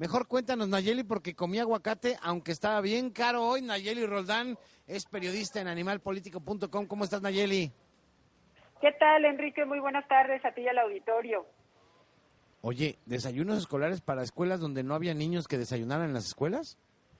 Mejor cuéntanos, Nayeli, porque comí aguacate, aunque estaba bien caro hoy. Nayeli Roldán es periodista en animalpolitico.com. ¿Cómo estás, Nayeli? ¿Qué tal, Enrique? Muy buenas tardes a ti y al auditorio. Oye, ¿desayunos escolares para escuelas donde no había niños que desayunaran en las escuelas?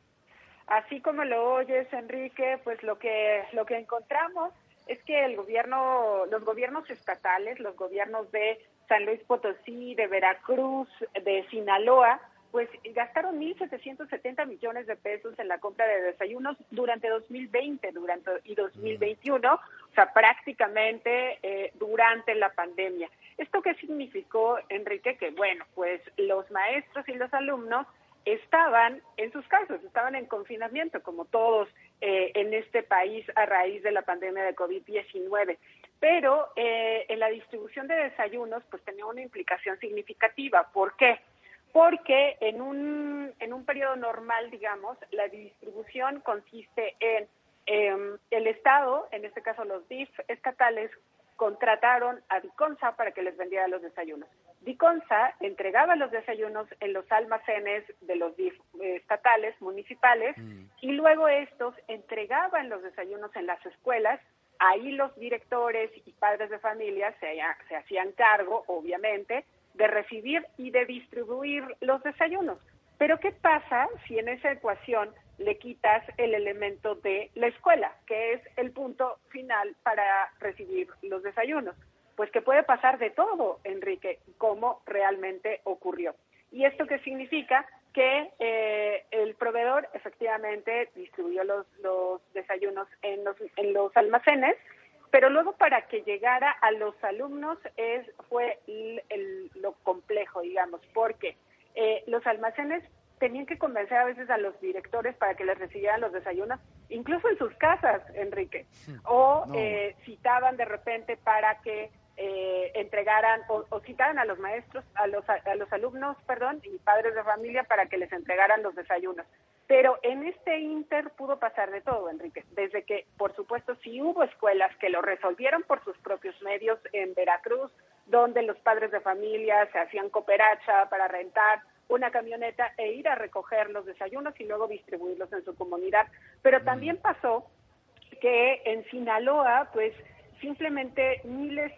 Así como lo oyes, Enrique, pues lo que encontramos es que los gobiernos estatales, los gobiernos de San Luis Potosí, de Veracruz, de Sinaloa, pues gastaron 1,770 millones de pesos en la compra de desayunos durante 2020 y 2021, o sea, prácticamente durante la pandemia. ¿Esto qué significó, Enrique? Que, bueno, pues los maestros y los alumnos estaban en sus casas, estaban en confinamiento, como todos en este país a raíz de la pandemia de COVID-19. Pero en la distribución de desayunos, pues tenía una implicación significativa. ¿Por qué? Porque en un periodo normal, digamos, la distribución consiste en el Estado, en este caso los DIF estatales, contrataron a Diconsa para que les vendiera los desayunos. Diconsa entregaba los desayunos en los almacenes de los DIF estatales, municipales, y luego estos entregaban los desayunos en las escuelas. Ahí los directores y padres de familia se hacían cargo, obviamente, de recibir y de distribuir los desayunos. Pero ¿qué pasa si en esa ecuación le quitas el elemento de la escuela, que es el punto final para recibir los desayunos? Pues que puede pasar de todo, Enrique, como realmente ocurrió. ¿Y esto qué significa? Que el proveedor efectivamente distribuyó los desayunos en los almacenes, pero luego para que llegara a los alumnos fue lo complejo, digamos, porque los almacenes tenían que convencer a veces a los directores para que les recibieran los desayunos, incluso en sus casas, Enrique, o citaban de repente para que entregaran o citaran a los maestros, a los alumnos, y padres de familia para que les entregaran los desayunos. Pero en este inter pudo pasar de todo, Enrique, desde que, por supuesto, sí hubo escuelas que lo resolvieron por sus propios medios en Veracruz, donde los padres de familia se hacían cooperacha para rentar una camioneta e ir a recoger los desayunos y luego distribuirlos en su comunidad. Pero también pasó que en Sinaloa, pues, simplemente miles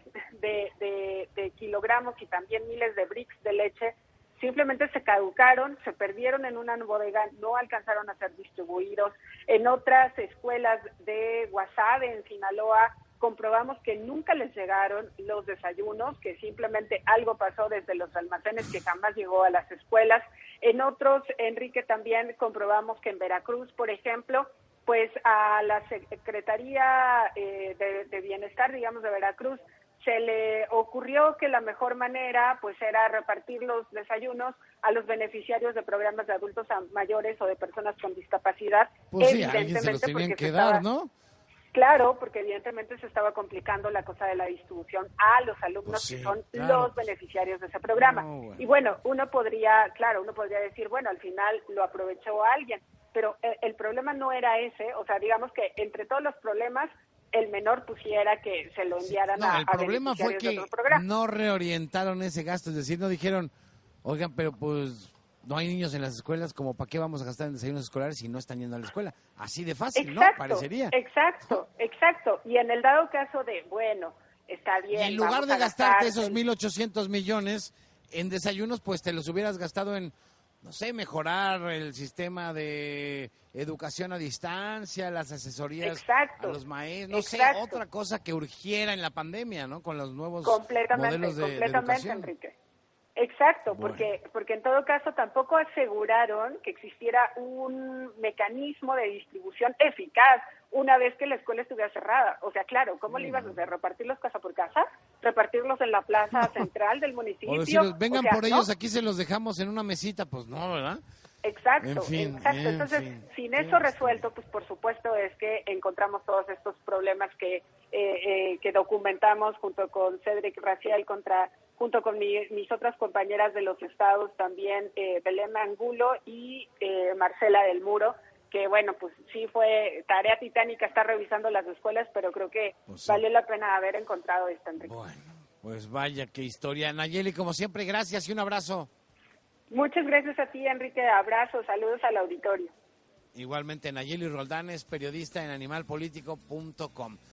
de kilogramos y también miles de bricks de leche simplemente se caducaron, se perdieron en una bodega, no alcanzaron a ser distribuidos. En otras escuelas de Guasave, en Sinaloa, comprobamos que nunca les llegaron los desayunos, que simplemente algo pasó desde los almacenes que jamás llegó a las escuelas. En otros, Enrique, también comprobamos que en Veracruz, por ejemplo, pues a la Secretaría de Bienestar, digamos, de Veracruz, se le ocurrió que la mejor manera pues era repartir los desayunos a los beneficiarios de programas de adultos mayores o de personas con discapacidad. Pues sí, a alguien se los tenían que dar, ¿no? Claro, porque evidentemente se estaba complicando la cosa de la distribución a los alumnos, pues sí, que son los beneficiarios de ese programa. No, bueno. Y bueno, uno podría decir, bueno, al final lo aprovechó alguien, pero el problema no era ese, o sea, digamos que entre todos los problemas, el menor pusiera que se lo enviaran el problema fue que no reorientaron ese gasto, es decir, no dijeron, oigan, pero pues no hay niños en las escuelas, como para qué vamos a gastar en desayunos escolares si no están yendo a la escuela. Así de fácil, exacto, ¿no? Parecería. Exacto. Y en el dado caso de, bueno, está bien. Y en lugar de gastarte esos 1,800 millones en desayunos, pues te los hubieras gastado en, no sé, mejorar el sistema de educación a distancia, las asesorías a los maestros, no sé, otra cosa que urgiera en la pandemia, ¿no? Con los nuevos modelos de educación. Enrique. Exacto, bueno. porque en todo caso tampoco aseguraron que existiera un mecanismo de distribución eficaz una vez que la escuela estuviera cerrada. O sea, claro, ¿cómo le ibas a hacer? ¿Repartirlos casa por casa? ¿Repartirlos en la plaza central del municipio? O decirles, vengan por ellos, aquí se los dejamos en una mesita, pues no, ¿verdad? Exacto. Entonces, sin eso resuelto, pues por supuesto es que encontramos todos estos problemas que documentamos junto con Cedric Raciel, junto con mis otras compañeras de los estados también, Belén Angulo y Marcela del Muro, que bueno, pues sí fue tarea titánica estar revisando las escuelas, pero creo que valió la pena haber encontrado esta, Enrique. Bueno, pues vaya qué historia. Nayeli, como siempre, gracias y un abrazo. Muchas gracias a ti, Enrique. Abrazos, saludos al auditorio. Igualmente, Nayeli Roldanes, periodista en animalpolitico.com.